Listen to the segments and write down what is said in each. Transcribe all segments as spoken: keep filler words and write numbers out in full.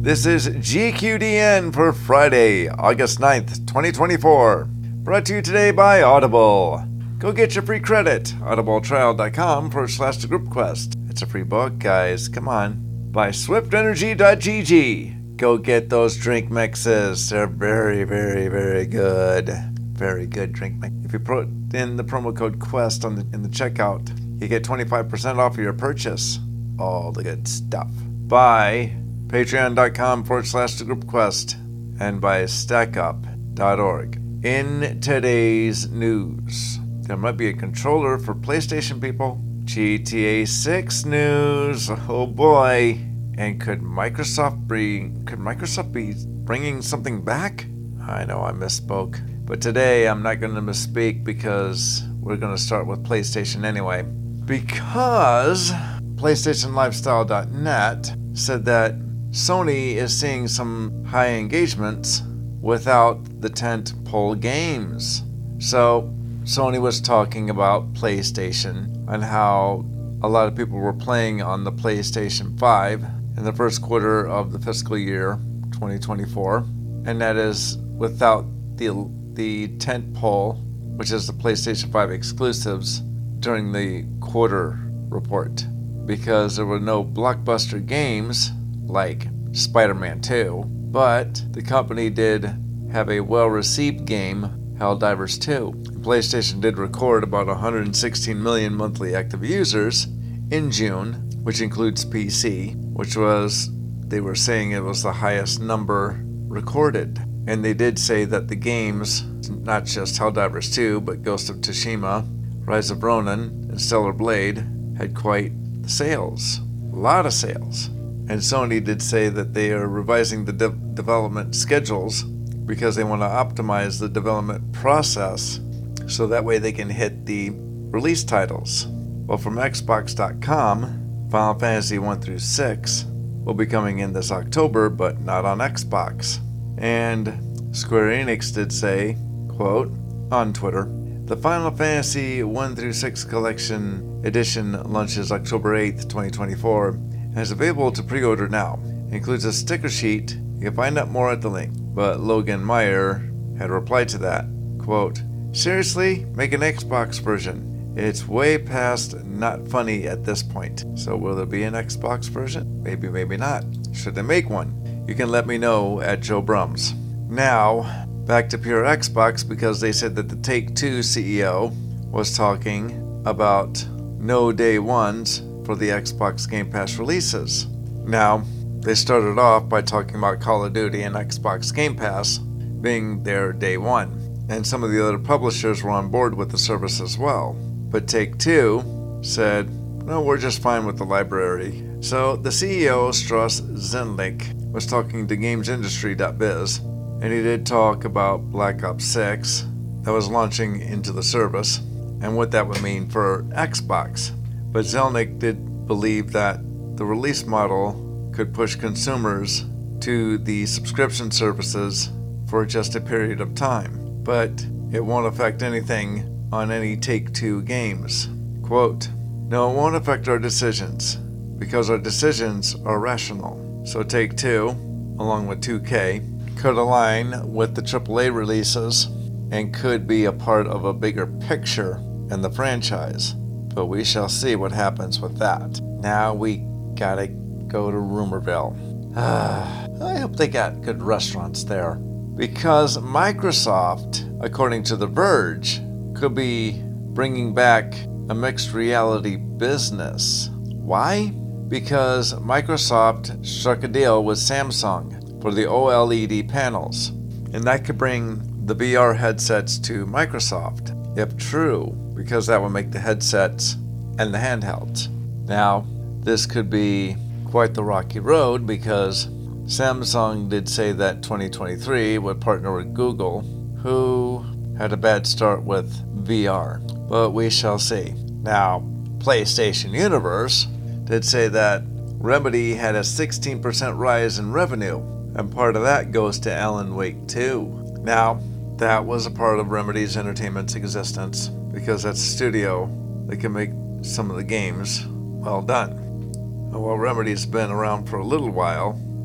This is G Q D N for Friday, August ninth, twenty twenty-four. Brought to you today by Audible. Go get your free credit. audibletrial.com forward slash the group quest. It's a free book, guys. Come on. By swift energy dot g g. Go get those drink mixes. They're very, very, very good. Very good drink mix. If you put in the promo code QUEST on the, in the checkout, you get twenty-five percent off your purchase. All the good stuff. By patreon.com forward slash the group quest. And by stackup dot org. In today's news, there might be a controller for PlayStation people. G T A six news. Oh boy. And could Microsoft bring, could Microsoft be bringing something back? I know I misspoke. But today I'm not going to misspeak because we're going to start with PlayStation anyway. Because PlayStation Lifestyle dot net said that Sony is seeing some high engagements without the tentpole games. So Sony was talking about PlayStation and how a lot of people were playing on the PlayStation five in the first quarter of the fiscal year twenty twenty-four, and that is without the the tentpole, which is the PlayStation five exclusives, during the quarter report, because there were no blockbuster games like Spider-Man two, but the company did have a well-received game, Helldivers two. PlayStation did record about one hundred sixteen million monthly active users in June, which includes P C, which was, they were saying it was the highest number recorded. And they did say that the games, not just Helldivers two, but Ghost of Tsushima, Rise of Ronin, and Stellar Blade, had quite the sales. A lot of sales. And Sony did say that they are revising the de- development schedules because they want to optimize the development process so that way they can hit the release titles. Well, from Xbox dot com, Final Fantasy one through six will be coming in this October, but not on Xbox. And Square Enix did say, quote, on Twitter, the Final Fantasy one through six Collection Edition launches October eighth, twenty twenty-four, and is available to pre-order now. It includes a sticker sheet. You can find out more at the link. But Logan Meyer had replied to that, quote, seriously, make an Xbox version. It's way past not funny at this point. So will there be an Xbox version? Maybe, maybe not. Should they make one? You can let me know at Joe Brums. Now, back to pure Xbox, because they said that the Take-Two C E O was talking about no day ones for the Xbox Game Pass releases. Now, they started off by talking about Call of Duty and Xbox Game Pass being their day one. And some of the other publishers were on board with the service as well. But Take-Two said, no, we're just fine with the library. So the C E O, Strauss Zelnick, was talking to games industry dot biz, and he did talk about Black Ops six that was launching into the service and what that would mean for Xbox. But Zelnick did believe that the release model could push consumers to the subscription services for just a period of time, but it won't affect anything on any Take-Two games. Quote, no, it won't affect our decisions because our decisions are rational. So Take-Two, along with two K, could align with the triple A releases and could be a part of a bigger picture in the franchise. But we shall see what happens with that. Now we gotta go to Rumorville. I hope they got good restaurants there. Because Microsoft, according to The Verge, could be bringing back a mixed reality business. Why? Because Microsoft struck a deal with Samsung for the OLED panels, and that could bring the V R headsets to Microsoft, if true, because that would make the headsets and the handhelds. Now, this could be quite the rocky road because Samsung did say that twenty twenty-three would partner with Google, who had a bad start with V R, but we shall see. Now, PlayStation Universe did say that Remedy had a sixteen percent rise in revenue, and part of that goes to Alan Wake two. Now, that was a part of Remedy's Entertainment's existence, because that's a studio that can make some of the games well done. Well, Remedy's been around for a little while,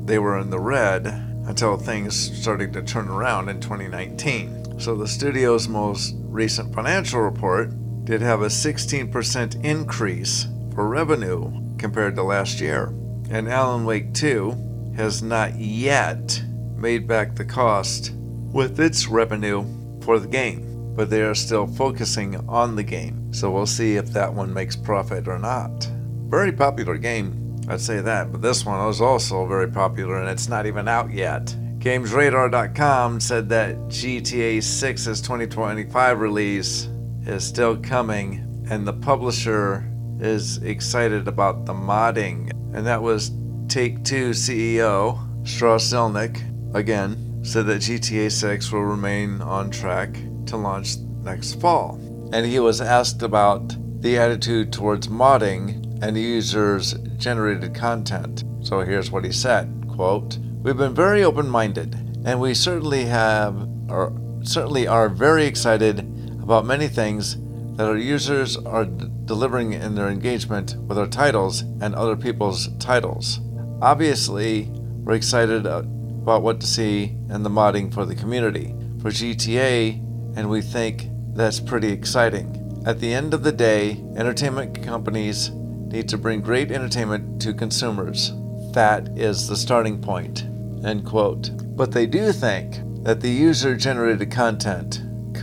they were in the red until things started to turn around in twenty nineteen. So the studio's most recent financial report did have a sixteen percent increase for revenue compared to last year. And Alan Wake two has not yet made back the cost with its revenue for the game, but they are still focusing on the game. So we'll see if that one makes profit or not. Very popular game, I'd say that, but this one was also very popular and it's not even out yet. Games Radar dot com said that G T A six's twenty twenty-five release is still coming and the publisher is excited about the modding. And that was Take-Two C E O Strauss Zelnick, again, said that G T A six will remain on track to launch next fall. And he was asked about the attitude towards modding and users generated content. So here's what he said, quote, "We've been very open-minded and we certainly have or certainly are very excited about many things that our users are d- delivering in their engagement with our titles and other people's titles. Obviously, we're excited about what to see in the modding for the community for G T A, and we think that's pretty exciting. At the end of the day, entertainment companies need to bring great entertainment to consumers. That is the starting point." End quote. But they do think that the user-generated content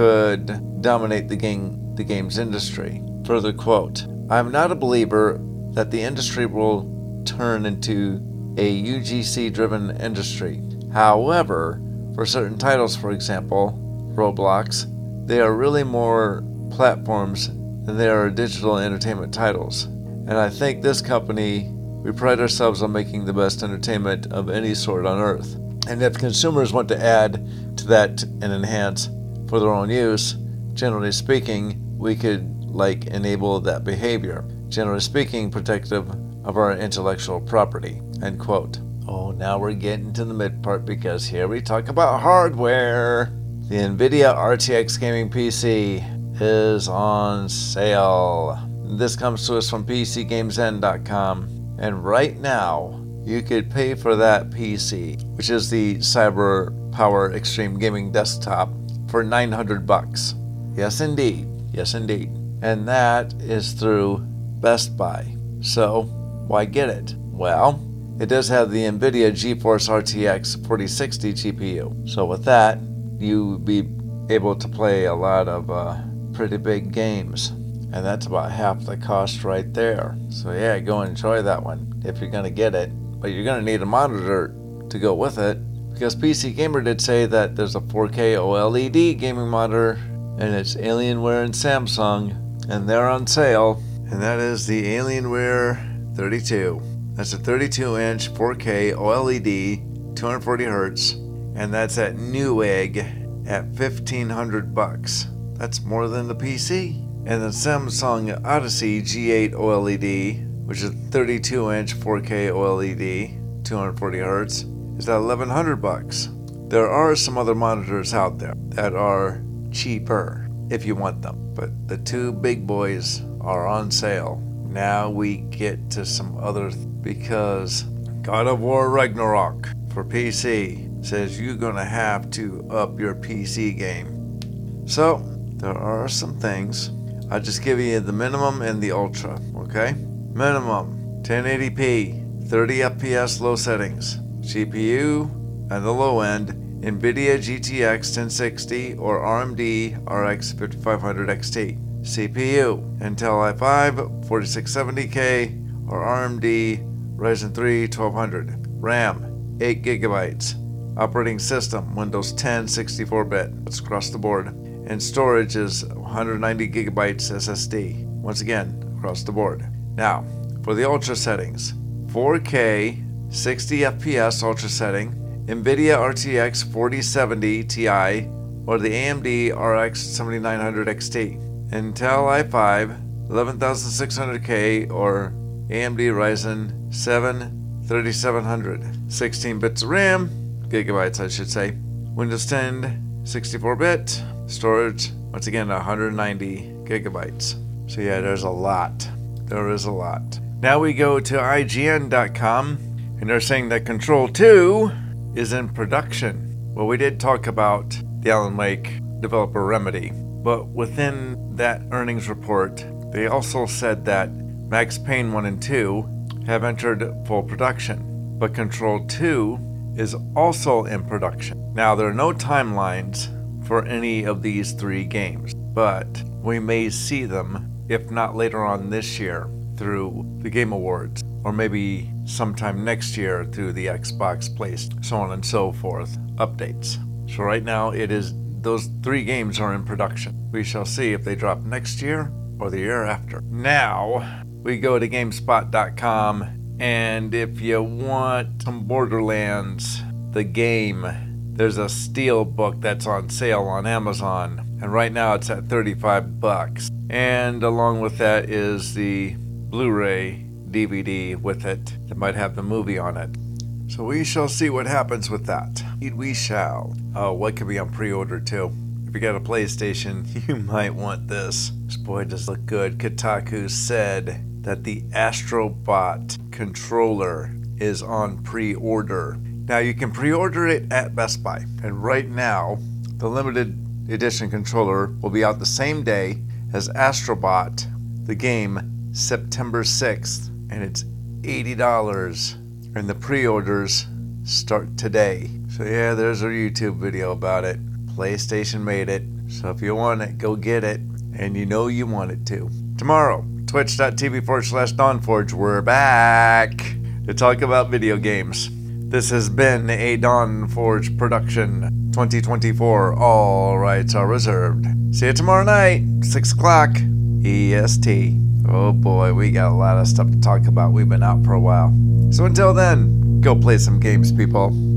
could dominate the game, the games industry. Further quote, "I'm not a believer that the industry will turn into a U G C-driven industry. However, for certain titles, for example, Roblox, they are really more platforms than they are digital entertainment titles. And I think this company, we pride ourselves on making the best entertainment of any sort on earth. And if consumers want to add to that and enhance for their own use, generally speaking, we could like enable that behavior. Generally speaking, protective of our intellectual property." End quote. Oh, now we're getting to the mid part because here we talk about hardware. The NVIDIA R T X Gaming P C is on sale. This comes to us from P C Games N dot com. And right now, you could pay for that P C, which is the Cyber Power Extreme Gaming Desktop, for nine hundred bucks. Yes, indeed. Yes, indeed. And that is through Best Buy. So, why get it? Well, it does have the NVIDIA GeForce R T X forty sixty G P U. So with that, you'll be able to play a lot of uh, pretty big games. And that's about half the cost right there. So yeah, go enjoy that one if you're going to get it. But you're going to need a monitor to go with it, because P C Gamer did say that there's a four K OLED gaming monitor, and it's Alienware and Samsung, and they're on sale. And that is the Alienware thirty-two. That's a thirty-two inch four K OLED, two hundred forty hertz, and that's at Newegg at fifteen hundred bucks. That's more than the P C. And the Samsung Odyssey G eight OLED, which is thirty-two inch four K OLED, two hundred forty hertz, is at eleven hundred bucks. There are some other monitors out there that are cheaper if you want them, but the two big boys are on sale. Now we get to some other th- because God of War Ragnarok for P C says you're gonna have to up your P C game. So there are some things. I'll just give you the minimum and the ultra, okay? Minimum, ten eighty p, thirty F P S low settings. G P U, and the low end, NVIDIA G T X ten sixty or R M D R X fifty-five hundred X T. C P U, Intel i five forty-six seventy K or R M D Ryzen three twelve hundred. RAM, eight gigabytes. Operating system, Windows ten sixty-four bit. That's across the board. And storage is one hundred ninety gigabytes S S D. Once again, across the board. Now, for the ultra settings, four K, sixty F P S ultra setting, NVIDIA R T X forty seventy Ti or the A M D R X seventy-nine hundred X T. Intel i five eleven thousand six hundred K or A M D Ryzen seven thirty-seven hundred. sixteen bits of RAM, gigabytes I should say. Windows ten sixty-four bit. Storage, once again, one hundred ninety gigabytes. So yeah, there's a lot. There is a lot. Now we go to I G N dot com, And they're saying that Control two is in production. Well, we did talk about the Alan Wake developer Remedy, but within that earnings report, they also said that Max Payne one and two have entered full production, but Control two is also in production. Now, there are no timelines for any of these three games, but we may see them, if not later on this year, through the Game Awards, or maybe sometime next year through the Xbox Place, so on and so forth, updates. So right now, it is those three games are in production. We shall see if they drop next year or the year after. Now, we go to GameSpot dot com, and if you want some Borderlands, the game, there's a steel book that's on sale on Amazon, and right now it's at thirty-five bucks. And along with that is the Blu-ray D V D with it that might have the movie on it. So we shall see what happens with that. Indeed we shall. Oh, what could be on pre-order too? If you got a PlayStation, you might want this. This boy does look good. Kotaku said that the Astrobot controller is on pre-order. Now you can pre-order it at Best Buy. And right now, the limited edition controller will be out the same day as Astrobot, the game, September sixth. And it's eighty dollars. And the pre-orders start today. So yeah, there's a YouTube video about it. PlayStation made it. So if you want it, go get it. And you know you want it to. Tomorrow, twitch dot t v forward slash Dawnforge. We're back to talk about video games. This has been a Dawnforge production twenty twenty-four. All rights are reserved. See you tomorrow night, six o'clock E S T. Oh boy, we got a lot of stuff to talk about. We've been out for a while. So until then, go play some games, people.